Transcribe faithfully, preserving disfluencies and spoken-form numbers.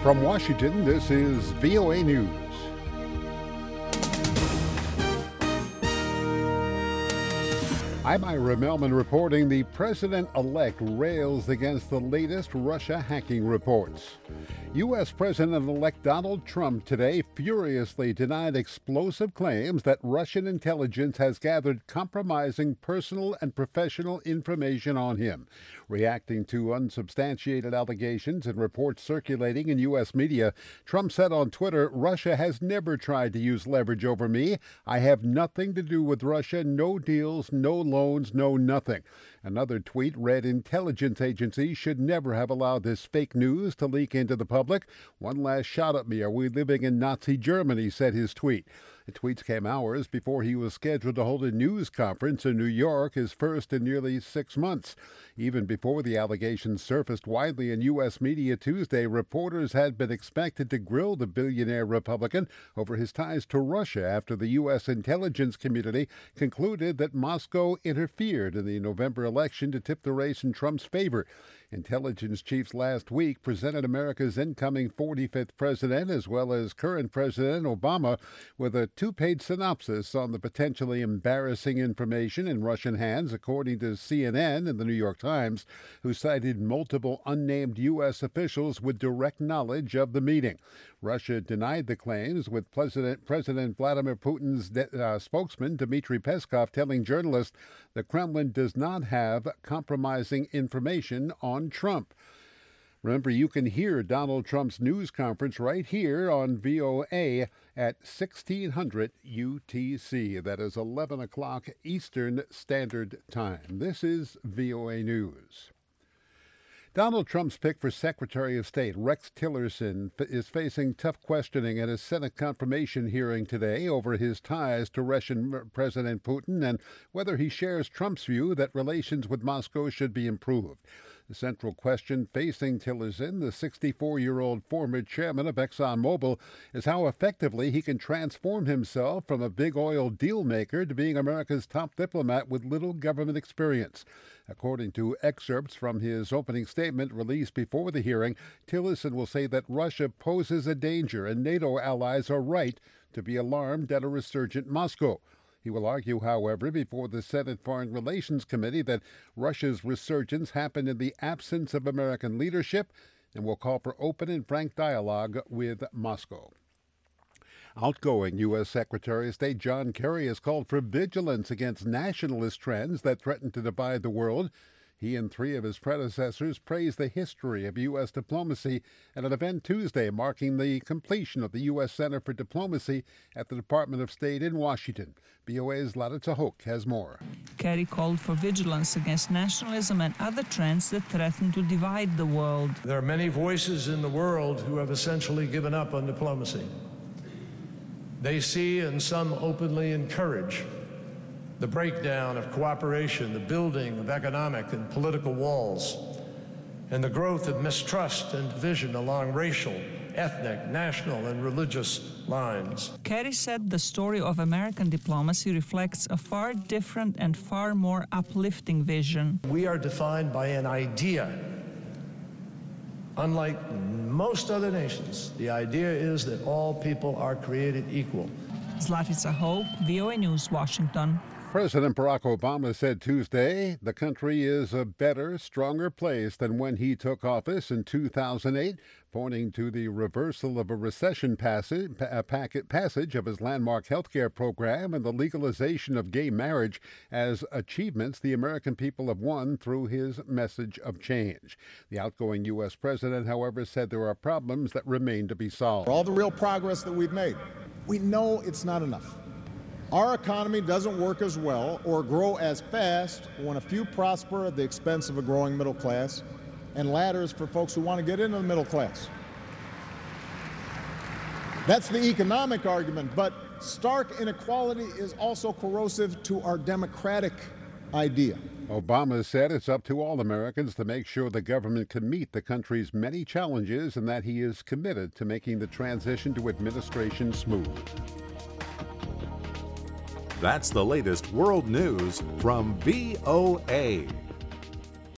From Washington, this is V O A News. I'm Ira Melman reporting the president-elect rails against the latest Russia hacking reports. U S. President-elect Donald Trump today furiously denied explosive claims that Russian intelligence has gathered compromising personal and professional information on him. Reacting to unsubstantiated allegations and reports circulating in U S media, Trump said on Twitter, "Russia has never tried to use leverage over me. I have nothing to do with Russia, no deals, no loans, no nothing." Another tweet read, "Intelligence agencies should never have allowed this fake news to leak into the public. One last shot at me. Are we living in Nazi Germany?" said his tweet. The tweets came hours before he was scheduled to hold a news conference in New York, his first in nearly six months. Even before the allegations surfaced widely in U S media Tuesday, reporters had been expected to grill the billionaire Republican over his ties to Russia after the U S intelligence community concluded that Moscow interfered in the November election to tip the race in Trump's favor. Intelligence chiefs last week presented America's incoming forty-fifth president, as well as current President Obama, with a two-page synopsis on the potentially embarrassing information in Russian hands, according to C N N and the New York Times, who cited multiple unnamed U S officials with direct knowledge of the meeting. Russia denied the claims, with President, President Vladimir Putin's de- uh, spokesman, Dmitry Peskov, telling journalists the Kremlin does not have compromising information on Trump. Remember, you can hear Donald Trump's news conference right here on V O A at sixteen hundred U T C. That is eleven o'clock Eastern Standard Time. This is V O A News. Donald Trump's pick for Secretary of State, Rex Tillerson, is facing tough questioning at a Senate confirmation hearing today over his ties to Russian President Putin and whether he shares Trump's view that relations with Moscow should be improved. The central question facing Tillerson, the sixty-four-year-old former chairman of ExxonMobil, is how effectively he can transform himself from a big oil deal maker to being America's top diplomat with little government experience. According to excerpts from his opening statement released before the hearing, Tillerson will say that Russia poses a danger and NATO allies are right to be alarmed at a resurgent Moscow. He will argue, however, before the Senate Foreign Relations Committee that Russia's resurgence happened in the absence of American leadership and will call for open and frank dialogue with Moscow. Outgoing U S. Secretary of State John Kerry has called for vigilance against nationalist trends that threaten to divide the world. He and three of his predecessors praised the history of U S diplomacy at an event Tuesday marking the completion of the U S. Center for Diplomacy at the Department of State in Washington. V O A's Lada Tahok has more. Kerry called for vigilance against nationalism and other trends that threaten to divide the world. There are many voices in the world who have essentially given up on diplomacy. They see, and some openly encourage, the breakdown of cooperation, the building of economic and political walls, and the growth of mistrust and division along racial, ethnic, national, and religious lines. Kerry said the story of American diplomacy reflects a far different and far more uplifting vision. We are defined by an idea. Unlike most other nations, the idea is that all people are created equal. Zlatica Hope, V O A News, Washington. President Barack Obama said Tuesday the country is a better, stronger place than when he took office in two thousand eight, pointing to the reversal of a recession passage, pa- packet passage of his landmark health care program and the legalization of gay marriage as achievements the American people have won through his message of change. The outgoing U S president, however, said there are problems that remain to be solved. For all the real progress that we've made, we know it's not enough. Our economy doesn't work as well or grow as fast when a few prosper at the expense of a growing middle class and ladders for folks who want to get into the middle class. That's the economic argument, but stark inequality is also corrosive to our democratic idea. Obama said it's up to all Americans to make sure the government can meet the country's many challenges and that he is committed to making the transition to administration smooth. That's the latest world news from V O A.